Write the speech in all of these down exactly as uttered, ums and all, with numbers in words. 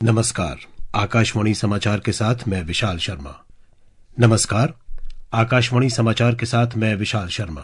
नमस्कार। आकाशवाणी समाचार के साथ मैं विशाल शर्मा। नमस्कार। आकाशवाणी समाचार के साथ मैं विशाल शर्मा।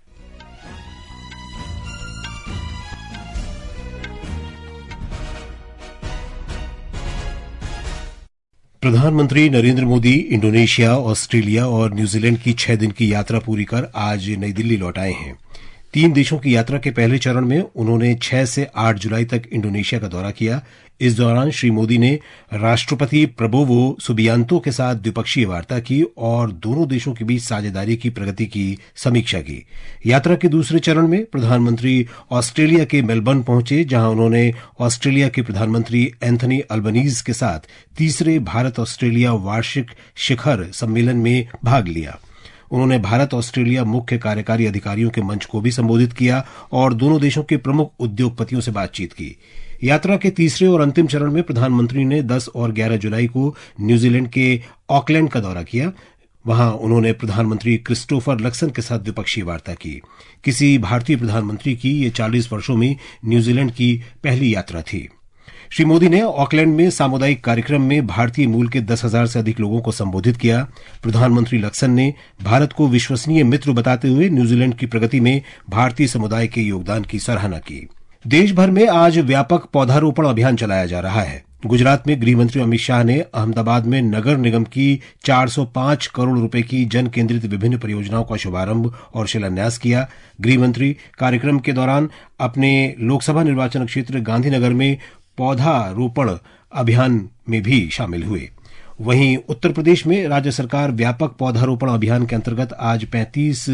प्रधानमंत्री नरेंद्र मोदी इंडोनेशिया, ऑस्ट्रेलिया और न्यूजीलैंड की छह दिन की यात्रा पूरी कर आज नई दिल्ली लौट आए हैं। तीन देशों की यात्रा के पहले चरण में उन्होंने छह से आठ जुलाई तक इंडोनेशिया का दौरा किया। इस दौरान श्री मोदी ने राष्ट्रपति प्रबोवो सुबियांतो के साथ द्विपक्षीय वार्ता की और दोनों देशों के बीच साझेदारी की प्रगति की समीक्षा की। यात्रा के दूसरे चरण में प्रधानमंत्री ऑस्ट्रेलिया के मेलबर्न पहुंचे, जहां उन्होंने ऑस्ट्रेलिया के प्रधानमंत्री एंथनी अल्बनीज के साथ तीसरे भारत ऑस्ट्रेलिया वार्षिक शिखर सम्मेलन में भाग लिया। उन्होंने भारत ऑस्ट्रेलिया मुख्य कार्यकारी अधिकारियों के मंच को भी संबोधित किया और दोनों देशों के प्रमुख उद्योगपतियों से बातचीत की। यात्रा के तीसरे और अंतिम चरण में प्रधानमंत्री ने दस और ग्यारह जुलाई को न्यूजीलैंड के ऑकलैंड का दौरा किया। वहां उन्होंने प्रधानमंत्री क्रिस्टोफर लक्सन के साथ द्विपक्षीय वार्ता की। किसी भारतीय प्रधानमंत्री की ये चालीस वर्षों में न्यूजीलैंड की पहली यात्रा थी। श्री मोदी ने ऑकलैंड में सामुदायिक कार्यक्रम में भारतीय मूल के दस हजार से अधिक लोगों को संबोधित किया। प्रधानमंत्री लक्सन ने भारत को विश्वसनीय मित्र बताते हुए न्यूजीलैंड की प्रगति में भारतीय समुदाय के योगदान की सराहना की। देश भर में आज व्यापक पौधारोपण अभियान चलाया जा रहा है। गुजरात में गृहमंत्री अमित शाह ने अहमदाबाद में नगर निगम की चार सौ पांच करोड़ रुपए की जन केंद्रित विभिन्न परियोजनाओं का शुभारंभ और शिलान्यास किया। गृहमंत्री कार्यक्रम के दौरान अपने लोकसभा निर्वाचन क्षेत्र गांधीनगर में पौधारोपण अभियान में भी शामिल हुए। वहीं उत्तर प्रदेश में राज्य सरकार व्यापक पौधारोपण अभियान के अंतर्गत आज पैंतीस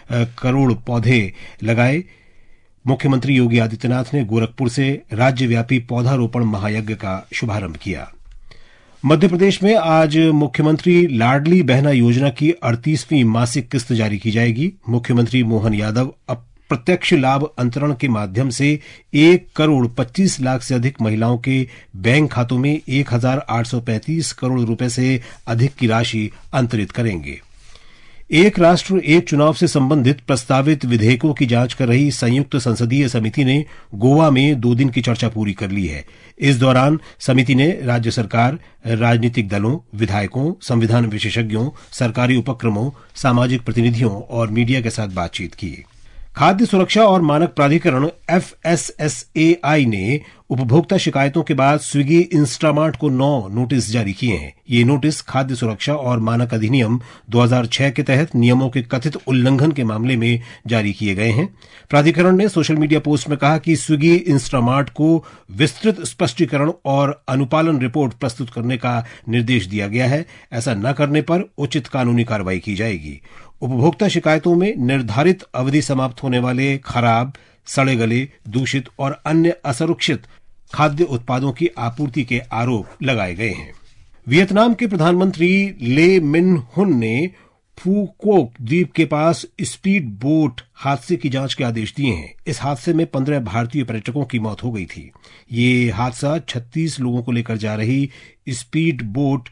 करोड़ पौधे लगाए। मुख्यमंत्री योगी आदित्यनाथ ने गोरखपुर से राज्यव्यापी पौधारोपण महायज्ञ का शुभारंभ किया। मध्य प्रदेश में आज मुख्यमंत्री लाडली बहना योजना की अड़तीसवीं मासिक किस्त जारी की जाएगी। मुख्यमंत्री मोहन यादव अब प्रत्यक्ष लाभ अंतरण के माध्यम से एक करोड़ पच्चीस लाख से अधिक महिलाओं के बैंक खातों में एक हजार आठ सौ पैंतीस करोड़ रुपए से अधिक की राशि अंतरित करेंगे। एक राष्ट्र एक चुनाव से संबंधित प्रस्तावित विधेयकों की जांच कर रही संयुक्त संसदीय समिति ने गोवा में दो दिन की चर्चा पूरी कर ली है। इस दौरान समिति ने राज्य सरकार, राजनीतिक दलों, विधायकों, संविधान विशेषज्ञों, सरकारी उपक्रमों, सामाजिक प्रतिनिधियों और मीडिया के साथ बातचीत की। खाद्य सुरक्षा और मानक प्राधिकरण F S S A I ने उपभोक्ता शिकायतों के बाद स्विगी इंस्टामार्ट को नौ नोटिस जारी किए हैं। ये नोटिस खाद्य सुरक्षा और मानक अधिनियम दो हज़ार छह के तहत नियमों के कथित उल्लंघन के मामले में जारी किए गए हैं। प्राधिकरण ने सोशल मीडिया पोस्ट में कहा कि स्विगी इंस्टामार्ट को विस्तृत स्पष्टीकरण और अनुपालन रिपोर्ट प्रस्तुत करने का निर्देश दिया गया है। ऐसा न करने पर उचित कानूनी कार्रवाई की जाएगी। उपभोक्ता शिकायतों में निर्धारित अवधि समाप्त होने वाले खराब, सड़े गले, दूषित और अन्य असुरक्षित खाद्य उत्पादों की आपूर्ति के आरोप लगाए गए हैं। वियतनाम के प्रधानमंत्री ले मिन हुन ने फूकोक द्वीप के पास स्पीड बोट हादसे की जांच के आदेश दिए हैं। इस हादसे में पंद्रह भारतीय पर्यटकों की मौत हो गई थी। ये हादसा छत्तीस लोगों को लेकर जा रही स्पीड बोट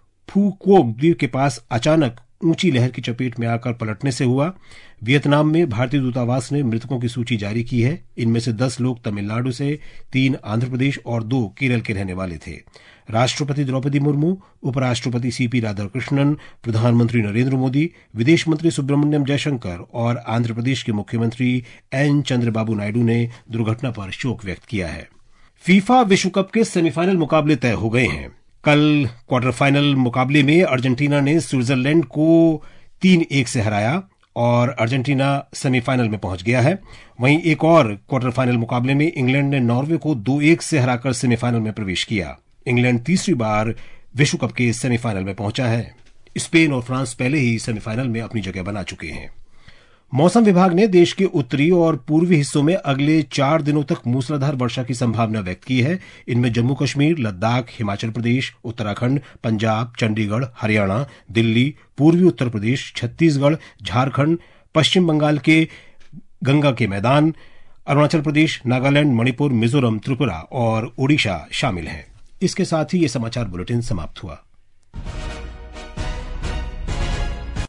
फूकोक द्वीप के पास अचानक ऊंची लहर की चपेट में आकर पलटने से हुआ। वियतनाम में भारतीय दूतावास ने मृतकों की सूची जारी की है। इनमें से दस लोग तमिलनाडु से, तीन आंध्र प्रदेश और दो केरल के रहने वाले थे। राष्ट्रपति द्रौपदी मुर्मू, उपराष्ट्रपति सीपी राधाकृष्णन, प्रधानमंत्री नरेंद्र मोदी, विदेश मंत्री सुब्रमण्यम जयशंकर और आंध्र प्रदेश के मुख्यमंत्री एन चंद्रबाबू नायडू ने दुर्घटना पर शोक व्यक्त किया है। फीफा विश्व कप के सेमीफाइनल मुकाबले तय हो गए हैं। कल क्वार्टर फाइनल मुकाबले में अर्जेंटीना ने स्विट्जरलैंड को तीन एक से हराया और अर्जेंटीना सेमीफाइनल में पहुंच गया है। वहीं एक और क्वार्टर फाइनल मुकाबले में इंग्लैंड ने नॉर्वे को दो एक से हराकर सेमीफाइनल में प्रवेश किया। इंग्लैंड तीसरी बार विश्व कप के सेमीफाइनल में पहुंचा है। स्पेन और फ्रांस पहले ही सेमीफाइनल में अपनी जगह बना चुके हैं। मौसम विभाग ने देश के उत्तरी और पूर्वी हिस्सों में अगले चार दिनों तक मूसलाधार वर्षा की संभावना व्यक्त की है। इनमें जम्मू कश्मीर, लद्दाख, हिमाचल प्रदेश, उत्तराखंड, पंजाब, चंडीगढ़, हरियाणा, दिल्ली, पूर्वी उत्तर प्रदेश, छत्तीसगढ़, झारखंड, पश्चिम बंगाल के गंगा के मैदान, अरुणाचल प्रदेश, नागालैंड, मणिपुर, मिजोरम, त्रिपुरा और ओडिशा शामिल हैं। इसके साथ ही ये समाचार बुलेटिन समाप्त हुआ।